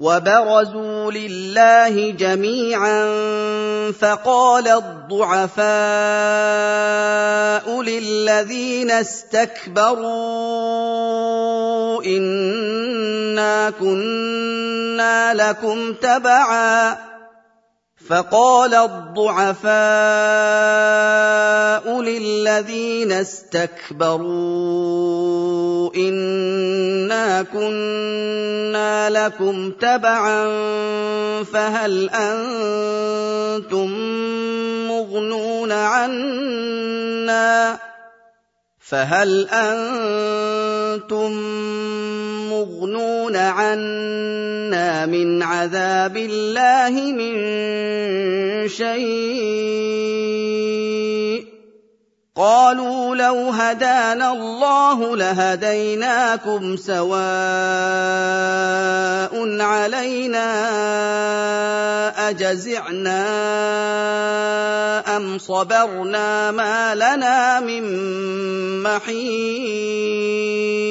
وَبَرَزُوا لِلَّهِ جَمِيعًا فَقَالَ الضُّعَفَاءُ لِلَّذِينَ اسْتَكْبَرُوا إِنَّا كُنَّا لَكُمْ تَبَعًا فَهَلْ أَنتُم مُّغْنُونَ عَنَّا مِنْ عَذَابِ اللَّهِ مِن شَيْءٍ ۚ قَالُوا لَوْ هَدَانَا اللَّهُ لَهَدَيْنَاكُمْ سَوَاءٌ عَلَيْنَا أَجَزِعْنَا أَمْ صَبَرْنَا مَا لَنَا مِن مَّحِيصٍ